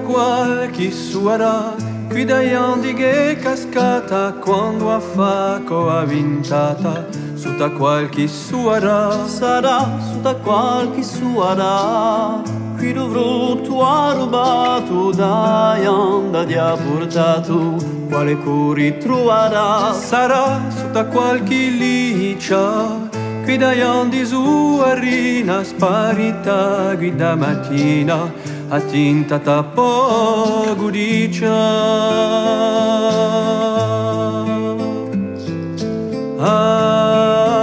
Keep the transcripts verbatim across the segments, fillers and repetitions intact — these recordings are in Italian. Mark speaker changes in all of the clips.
Speaker 1: qualche suara, qui dai andi che cascata, quando a faco ha vintata, sutta qualche suara.
Speaker 2: Sarà sutta qualche suara, qui dovrò tu ha rubato, dai anda ti ha portato, quale curi troverà.
Speaker 1: Sarà sutta qualche licia, qui dai andi su arina, sparita guida mattina, attintata poco dicia. Ah,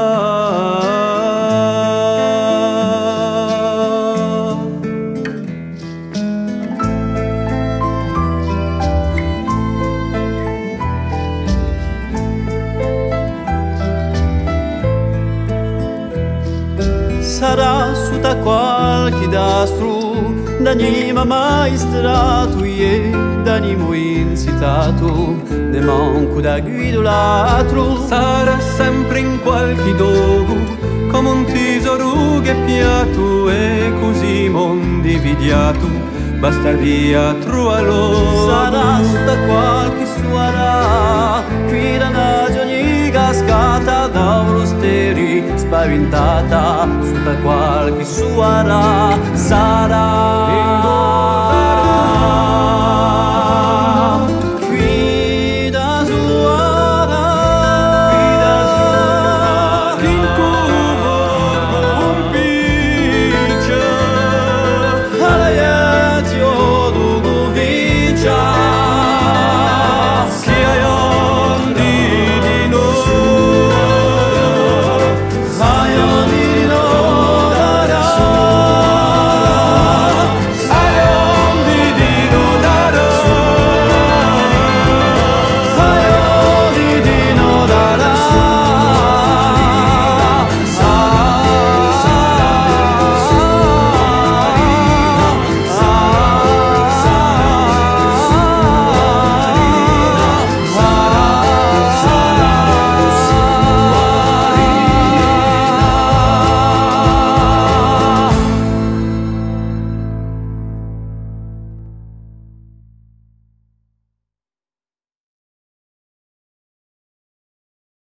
Speaker 2: sarà sutta qualche dastro, d'anima maestrato e d'animo incitato, de manco da guidolatro.
Speaker 1: sarà sempre in qualche dogo, come un tesoro che piatto, e così mondividiato, bastaria trovarlo.
Speaker 2: Sarà sutta qualche suara, qui da nagioni cascata, da steri spaventata, sutta qualche suara. Sarà